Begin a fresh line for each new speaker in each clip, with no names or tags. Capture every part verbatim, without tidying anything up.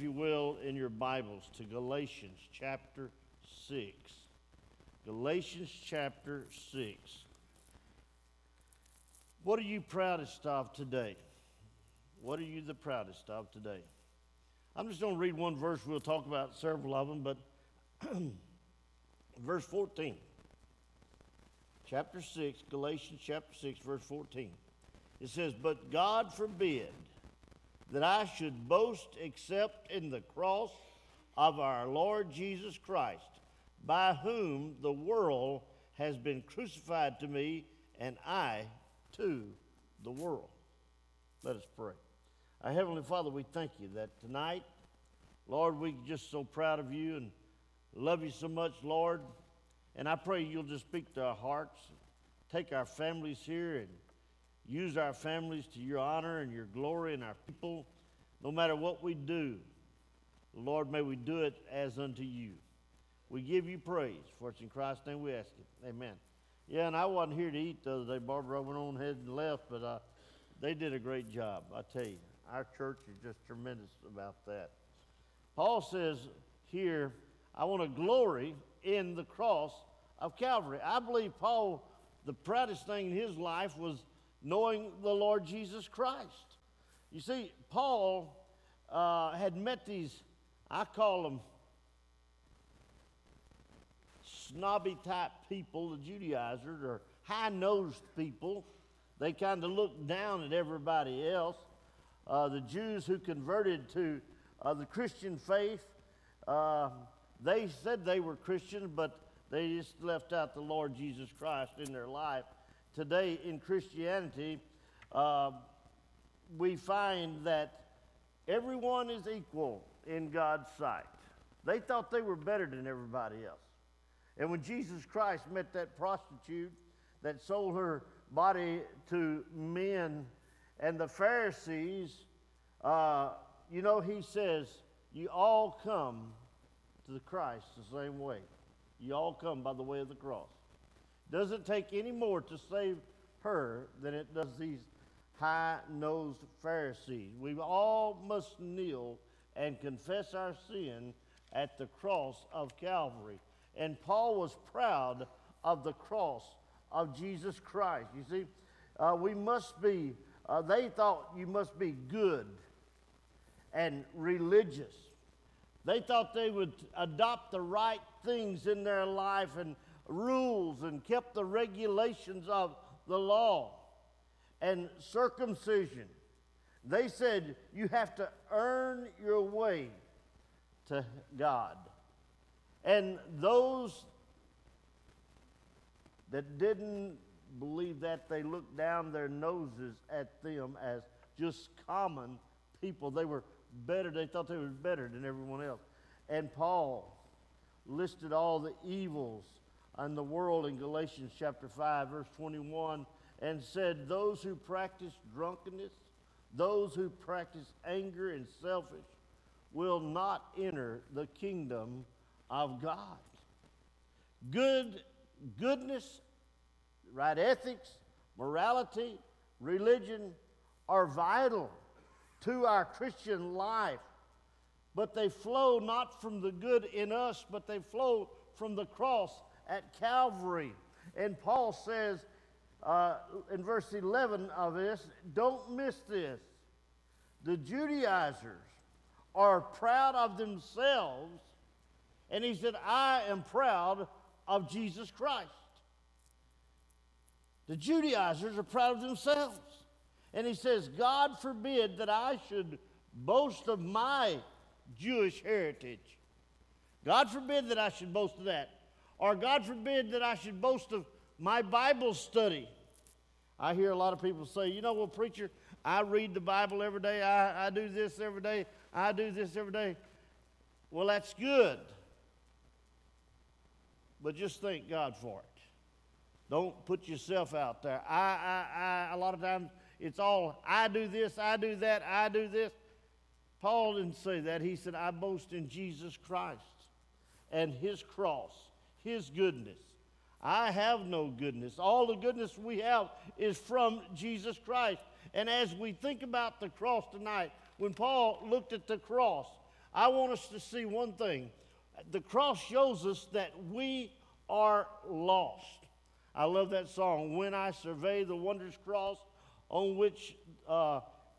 you will, in your Bibles to Galatians chapter six. Galatians chapter six. What are you proudest of today? What are you the proudest of today? I'm just going to read one verse. We'll talk about several of them, but verse fourteen. Chapter six, Galatians chapter six, verse fourteen. It says, "But God forbid that I should boast except in the cross of our Lord Jesus Christ, by whom the world has been crucified to me, and I to the world." Let us pray. Our Heavenly Father, we thank you that tonight, Lord, we're just so proud of you and love you so much, Lord. And I pray you'll just speak to our hearts, take our families here and use our families to your honor and your glory and our people. No matter what we do, Lord, may we do it as unto you. We give you praise, for it's in Christ's name we ask it. Amen. Yeah, and I wasn't here to eat the other day. Barbara went on ahead and left, but uh, they did a great job, I tell you. Our church is just tremendous about that. Paul says here, I want to glory in the cross of Calvary. I believe Paul, the proudest thing in his life was knowing the Lord Jesus Christ. You see, Paul uh, had met these, I call them snobby type people, the Judaizers, or high-nosed people. They kind of looked down at everybody else. Uh, the Jews who converted to uh, the Christian faith, uh, they said they were Christians, but they just left out the Lord Jesus Christ in their life. Today in Christianity, uh, we find that everyone is equal in God's sight. They thought they were better than everybody else. And when Jesus Christ met that prostitute that sold her body to men and the Pharisees, uh, you know, he says, you all come to the Christ the same way. You all come by the way of the cross. Doesn't take any more to save her than it does these high-nosed Pharisees. We all must kneel and confess our sin at the cross of Calvary. And Paul was proud of the cross of Jesus Christ. You see, uh, we must be, uh, they thought you must be good and religious. They thought they would adopt the right things in their life and rules and kept the regulations of the law and circumcision. They said you have to earn your way to God. And those that didn't believe that, they looked down their noses at them as just common people. They were better. They thought they were better than everyone else. And Paul listed all the evils in the world in Galatians chapter five, verse twenty-one, and said, those who practice drunkenness, those who practice anger and selfish, will not enter the kingdom of God. Good, goodness, right ethics, morality, religion are vital to our Christian life, but they flow not from the good in us, but they flow from the cross at Calvary. And Paul says uh, in verse eleven of this, don't miss this. The Judaizers are proud of themselves, and he said, I am proud of Jesus Christ. The Judaizers are proud of themselves. And he says, God forbid that I should boast of my Jewish heritage. God forbid that I should boast of that. Or God forbid that I should boast of my Bible study. I hear a lot of people say, you know, well, preacher, I read the Bible every day. I, I do this every day. I do this every day. Well, that's good. But just thank God for it. Don't put yourself out there. I, I, I, a lot of times it's all, I do this, I do that, I do this. Paul didn't say that. He said, I boast in Jesus Christ and his cross, his goodness. I have no goodness. All the goodness we have is from Jesus Christ. And as we think about the cross tonight, when Paul looked at the cross, I want us to see one thing. The cross shows us that we are lost. I love that song, When I Survey the Wondrous Cross on which uh,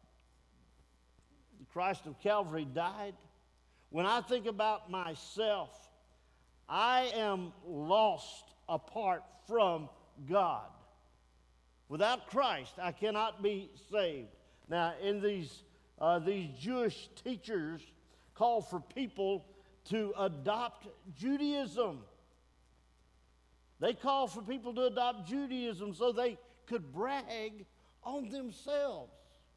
Christ of Calvary died. When I think about myself, I am lost apart from God. Without Christ, I cannot be saved. Now, in these, uh, these Jewish teachers call for people to adopt Judaism. They call for people to adopt Judaism so they could brag on themselves.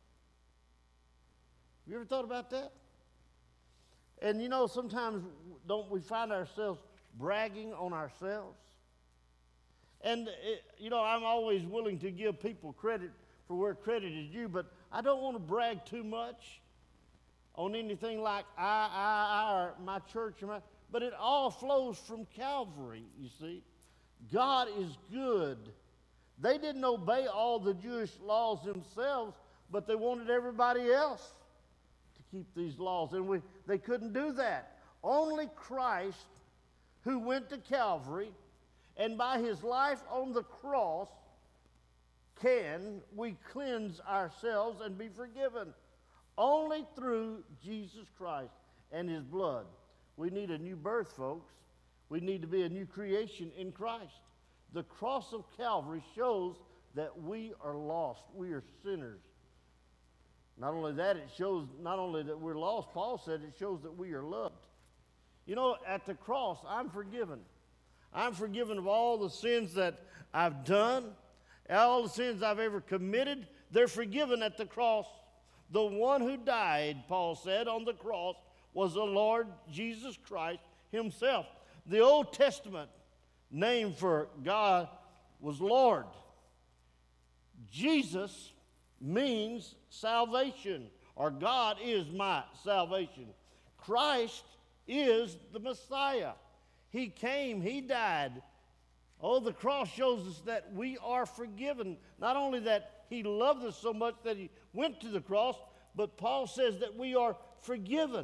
You ever thought about that? And you know, sometimes don't we find ourselves bragging on ourselves? And, it, you know, I'm always willing to give people credit for where credit is due, but I don't want to brag too much on anything like I, I, I, or my church. Or my, but it all flows from Calvary, you see. God is good. They didn't obey all the Jewish laws themselves, but they wanted everybody else to keep these laws, and we, they couldn't do that. Only Christ, who went to Calvary, and by his life on the cross, can we cleanse ourselves and be forgiven. Only through Jesus Christ and his blood. We need a new birth, folks. We need to be a new creation in Christ. The cross of Calvary shows that we are lost. We are sinners. Not only that, it shows not only that we're lost, Paul said it shows that we are loved. You know, at the cross, I'm forgiven. I'm forgiven of all the sins that I've done, all the sins I've ever committed. They're forgiven at the cross. The one who died, Paul said, on the cross was the Lord Jesus Christ himself. The Old Testament name for God was Lord. Jesus means salvation, or God is my salvation. Christ is the Messiah. He came, he died. Oh, the cross shows us that we are forgiven. Not only that he loved us so much that he went to the cross, but Paul says that we are forgiven.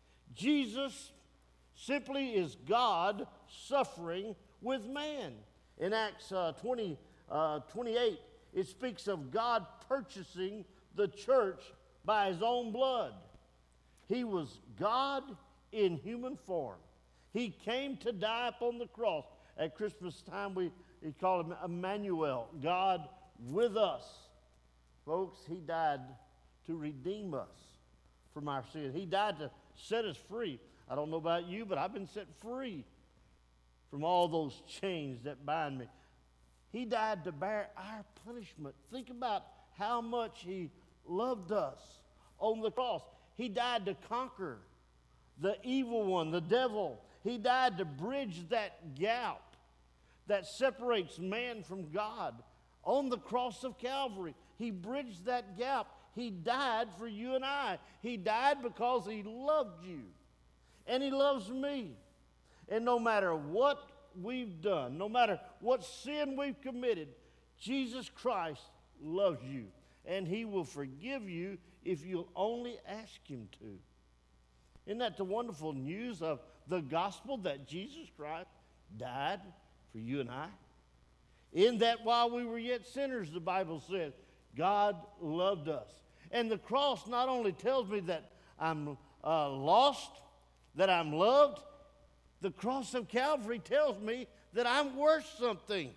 Jesus simply is God suffering with man. In Acts uh, twenty, uh, twenty-eight, it speaks of God purchasing the church by his own blood. He was God in human form. He came to die upon the cross. At Christmas time, we, we call him Emmanuel, God with us. Folks, he died to redeem us from our sin. He died to set us free. I don't know about you, but I've been set free from all those chains that bind me. He died to bear our punishment. Think about how much he loved us on the cross. He died to conquer the evil one, the devil. He died to bridge that gap that separates man from God. On the cross of Calvary, he bridged that gap. He died for you and I. He died because he loved you. And he loves me. And no matter what we've done, no matter what sin we've committed, Jesus Christ loves you. And he will forgive you if you'll only ask him to. Isn't that the wonderful news of the gospel, that Jesus Christ died for you and I? In that while we were yet sinners, the Bible says, God loved us. And the cross not only tells me that I'm uh, lost, that I'm loved, the cross of Calvary tells me that I'm worth something.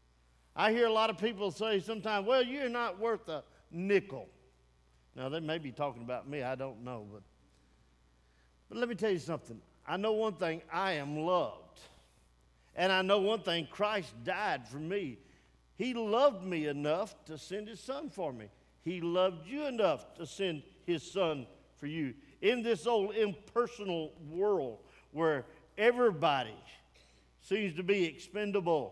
I hear a lot of people say sometimes, well, you're not worth a nickel. Now, they may be talking about me, I don't know. But, but let me tell you something. I know one thing, I am loved. And I know one thing, Christ died for me. He loved me enough to send his son for me. He loved you enough to send his son for you. In this old impersonal world where everybody seems to be expendable,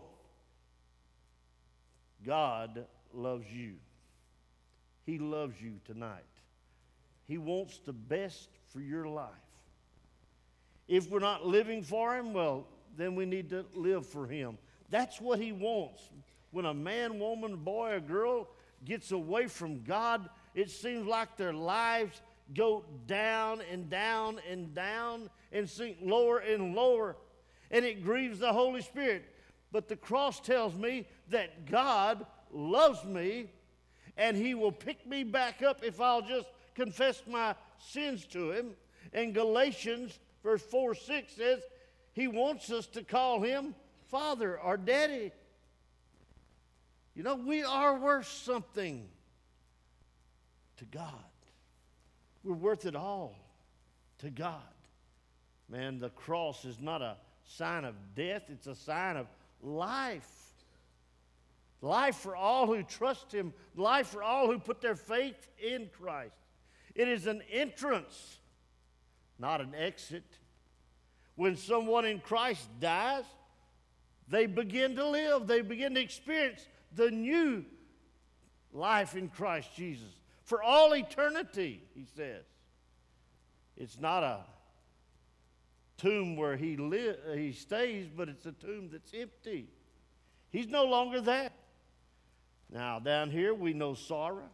God loves you. He loves you tonight. He wants the best for your life. If we're not living for him, well, then we need to live for him. That's what he wants. When a man, woman, boy, or girl gets away from God, it seems like their lives go down and down and down and sink lower and lower. And it grieves the Holy Spirit. But the cross tells me that God loves me, and he will pick me back up if I'll just confess my sins to him. And Galatians verse four six says he wants us to call him Father or Daddy. You know, we are worth something to God. We're worth it all to God. Man, the cross is not a sign of death, it's a sign of life. Life for all who trust him, life for all who put their faith in Christ. It is an entrance, not an exit. When someone in Christ dies, they begin to live, they begin to experience the new life in Christ Jesus for all eternity, he says. It's not a tomb where he li- he stays, but it's a tomb that's empty. He's no longer there. Now, down here, we know sorrow.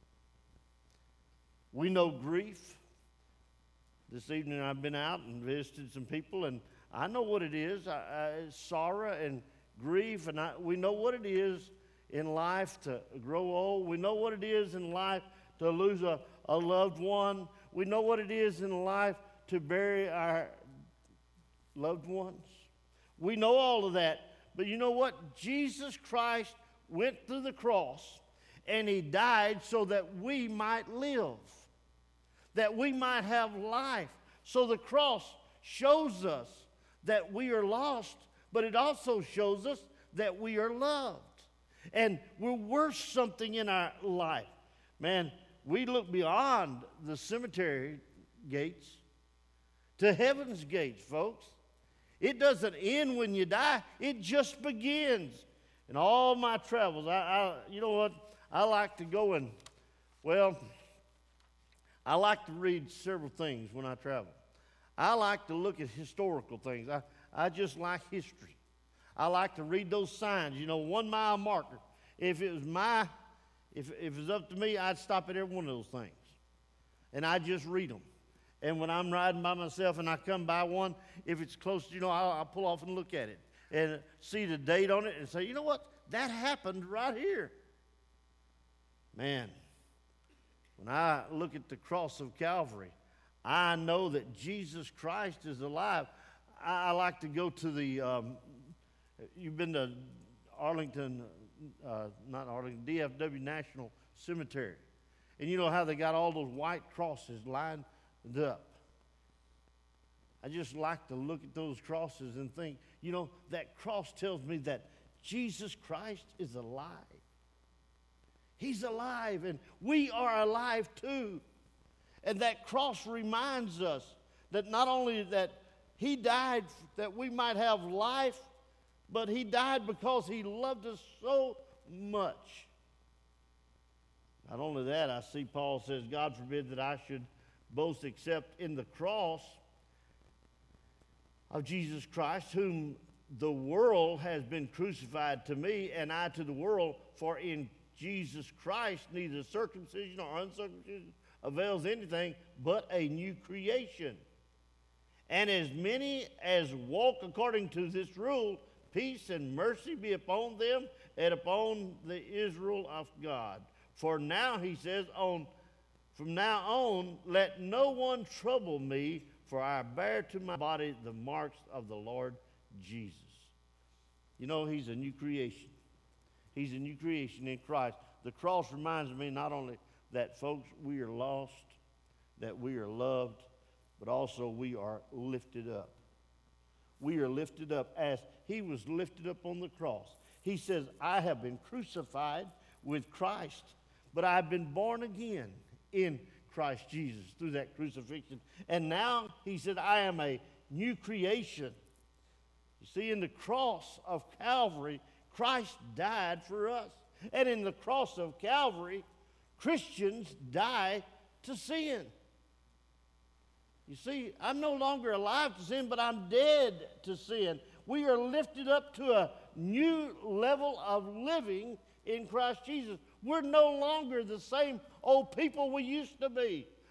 We know grief. This evening, I've been out and visited some people, and I know what it is. I, I, sorrow and grief, and I, we know what it is in life to grow old. We know what it is in life to lose a, a loved one. We know what it is in life to bury our loved ones. We know all of that. But you know what? Jesus Christ went through the cross and he died so that we might live, that we might have life. So the cross shows us that we are lost, but it also shows us that we are loved. And we're worth something in our life. Man, we look beyond the cemetery gates to heaven's gates, folks. It doesn't end when you die. It just begins. In all my travels, I, I, you know what? I like to go and, well, I like to read several things when I travel. I like to look at historical things. I, I just like history. I like to read those signs, you know, one mile marker. If it was my, if, if it was up to me, I'd stop at every one of those things. And I just read them. And when I'm riding by myself and I come by one, if it's close, you know, I'll, I'll pull off and look at it and see the date on it and say, you know what? That happened right here. Man, when I look at the cross of Calvary, I know that Jesus Christ is alive. I, I like to go to the, um, you've been to Arlington, uh, not Arlington, D F W National Cemetery. And you know how they got all those white crosses lined up. I just like to look at those crosses and think, you know, that cross tells me that Jesus Christ is alive. He's alive, and we are alive too. And that cross reminds us that not only that he died that we might have life, but he died because he loved us so much. Not only that, I see Paul says, God forbid that I should boast except in the cross of Jesus Christ, whom the world has been crucified to me, and I to the world. For in Jesus Christ neither circumcision or uncircumcision avails anything, but a new creation. And as many as walk according to this rule, peace and mercy be upon them and upon the Israel of God. For now, he says, on from now on, let no one trouble me, for I bear to my body the marks of the Lord Jesus. You know, he's a new creation. He's a new creation in Christ. The cross reminds me not only that, folks, we are lost, that we are loved, but also we are lifted up. We are lifted up as he was lifted up on the cross. He says, I have been crucified with Christ, but I've been born again in Christ Jesus through that crucifixion. And now, he said, I am a new creation. You see, in the cross of Calvary, Christ died for us. And in the cross of Calvary, Christians die to sin. You see, I'm no longer alive to sin, but I'm dead to sin. We are lifted up to a new level of living in Christ Jesus. We're no longer the same old people we used to be.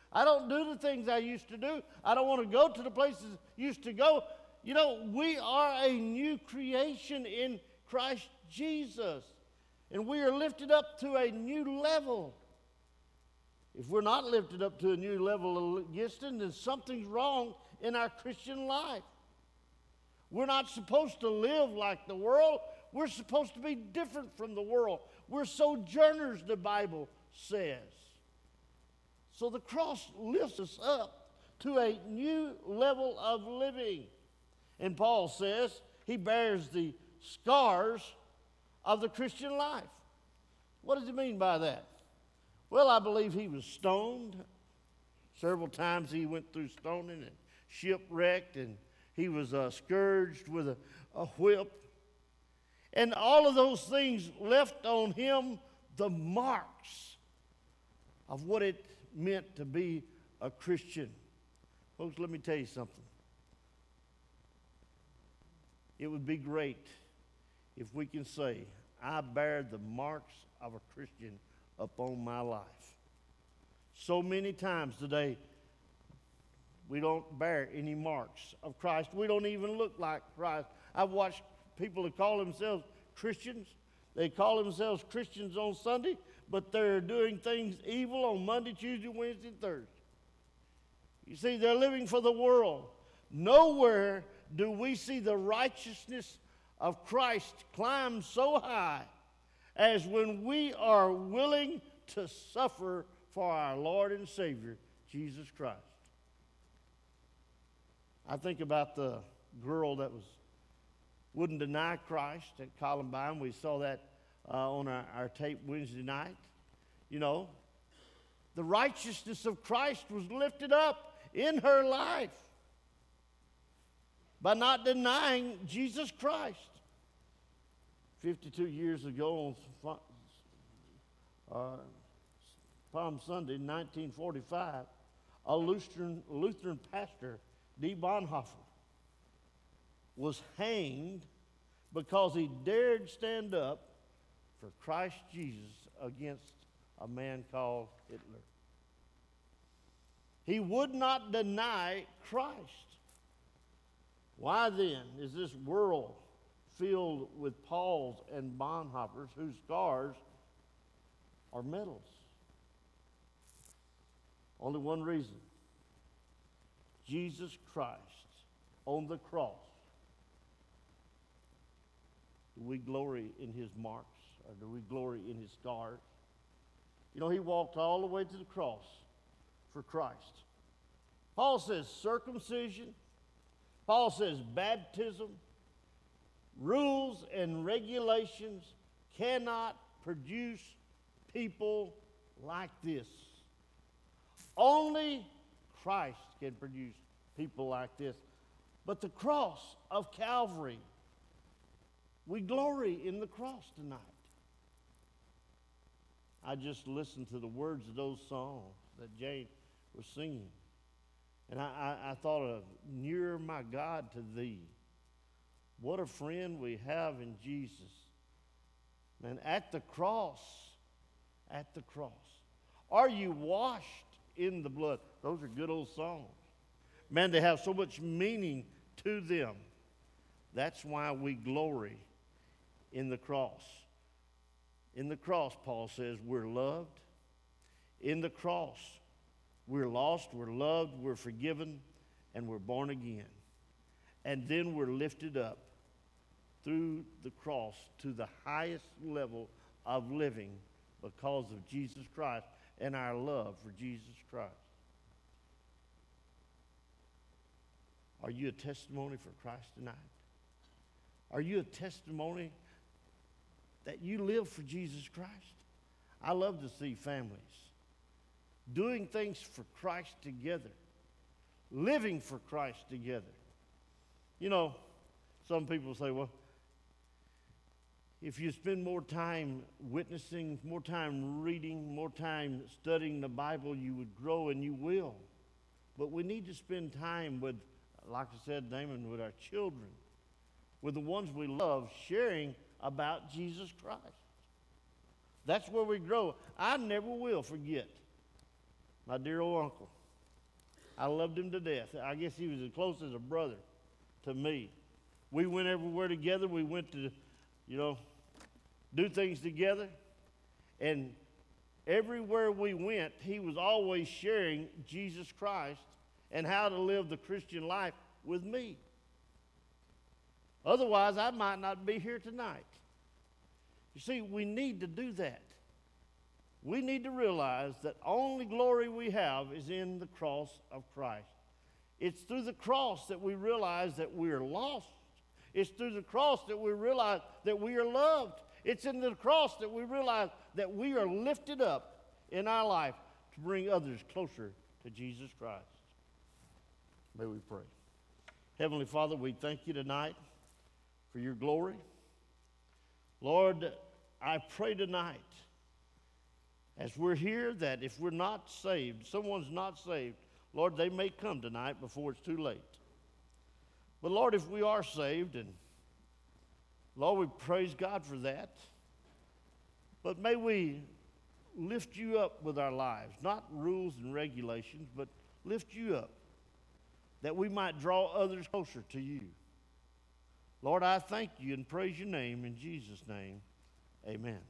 I don't do the things I used to do. I don't want to go to the places I used to go. You know, we are a new creation in Christ Jesus. And we are lifted up to a new level. If we're not lifted up to a new level of gifting, then something's wrong in our Christian life. We're not supposed to live like the world. We're supposed to be different from the world. We're sojourners, the Bible says. So the cross lifts us up to a new level of living. And Paul says he bears the scars of the Christian life. What does he mean by that? Well, I believe he was stoned. Several times he went through stoning and shipwrecked, and he was uh, scourged with a, a whip. And all of those things left on him the marks of what it meant to be a Christian. Folks, let me tell you something. It would be great if we can say, I bear the marks of a Christian upon my life. So many times today, we don't bear any marks of Christ. We don't even look like Christ. I've watched people that call themselves Christians. They call themselves Christians on Sunday, but they're doing things evil on Monday, Tuesday, Wednesday, and Thursday. You see, they're living for the world. Nowhere do we see the righteousness of Christ climb so high as when we are willing to suffer for our Lord and Savior, Jesus Christ. I think about the girl that was wouldn't deny Christ at Columbine. We saw that uh, on our, our tape Wednesday night. You know, the righteousness of Christ was lifted up in her life by not denying Jesus Christ. fifty-two years ago on uh, Palm Sunday, nineteen forty-five, a Lutheran, Lutheran pastor, D. Bonhoeffer, was hanged because he dared stand up for Christ Jesus against a man called Hitler. He would not deny Christ. Why then is this world filled with Pauls and Bonhoeffers whose scars are medals? Only one reason. Jesus Christ on the cross. Do we glory in his marks, or do we glory in his scars? You know, he walked all the way to the cross for Christ. Paul says circumcision. Paul says baptism. Rules and regulations cannot produce people like this. Only Christ can produce people like this. But the cross of Calvary, we glory in the cross tonight. I just listened to the words of those songs that Jane was singing. And I, I, I thought of, nearer my God to thee. What a friend we have in Jesus. Man, at the cross, at the cross. Are you washed in the blood? Those are good old songs. Man, they have so much meaning to them. That's why we glory in the cross. In the cross, Paul says, we're loved. In the cross, we're lost, we're loved, we're forgiven, and we're born again. And then we're lifted up through the cross to the highest level of living because of Jesus Christ and our love for Jesus Christ. Are you a testimony for Christ tonight? Are you a testimony that you live for Jesus Christ? I love to see families doing things for Christ together, living for Christ together. You know, some people say, well, if you spend more time witnessing, more time reading, more time studying the Bible, you would grow, and you will. But we need to spend time with, like I said, Damon, with our children, with the ones we love, sharing about Jesus Christ. That's where we grow. I never will forget my dear old uncle. I loved him to death. I guess he was as close as a brother to me. We went everywhere together. We went to, you know, do things together. And everywhere we went, he was always sharing Jesus Christ and how to live the Christian life with me. Otherwise, I might not be here tonight. You see, we need to do that. We need to realize that only glory we have is in the cross of Christ. It's through the cross that we realize that we are lost. It's through the cross that we realize that we are loved. It's in the cross that we realize that we are lifted up in our life to bring others closer to Jesus Christ. May we pray. Heavenly Father, we thank you tonight for your glory. Lord, I pray tonight as we're here that if we're not saved, someone's not saved, Lord, they may come tonight before it's too late. But Lord, if we are saved, and Lord, we praise God for that, but may we lift you up with our lives, not rules and regulations, but lift you up, that we might draw others closer to you. Lord, I thank you and praise your name in Jesus' name. Amen.